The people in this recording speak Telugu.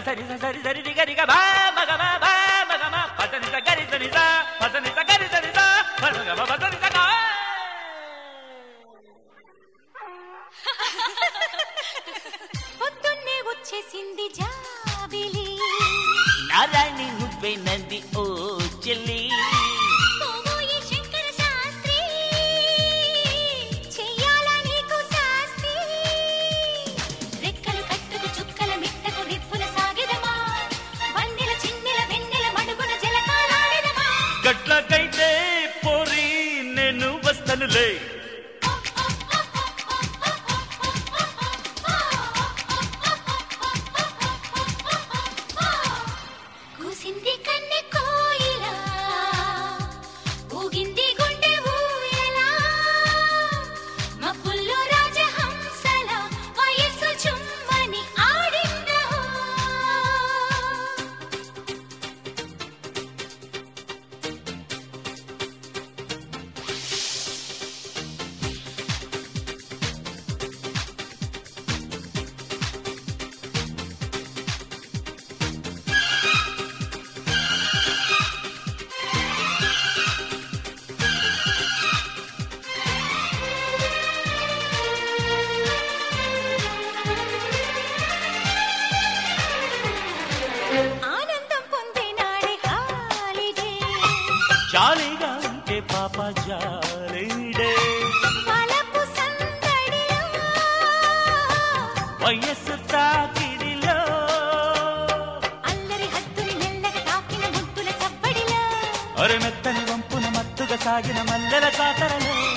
సరి సరి సరి గరి గ బా మగ బా బా మగ మా పదని స గరి సరి స పదని స గరి సరి స మగ బా పదని స గా పొద్దున్నే వచ్చేసింది జాబిలి నారాయణి నువ్వే నంది ఓ చెల్లి గట్లకైతే పోరి నేను వస్తనులే కూసింది కన్నె కోయిలా ఊగింది గుండె ఊయలా మబ్బుల్లో రాజహంసల వయస్సు చుమ్మని ఆడిందా ఆనందం పొందినాడే హాలిడే జాలీగా ఉంటే పాప జాలీడే వలపు సందడిలో వయస్సు తాకిడిలో అల్లరి హద్దుని మెల్లగా తాకిన ముద్దుల చప్పడిలో అరె మెత్తని వంపున మత్తుగా సాగిన మల్లెల కాతరలో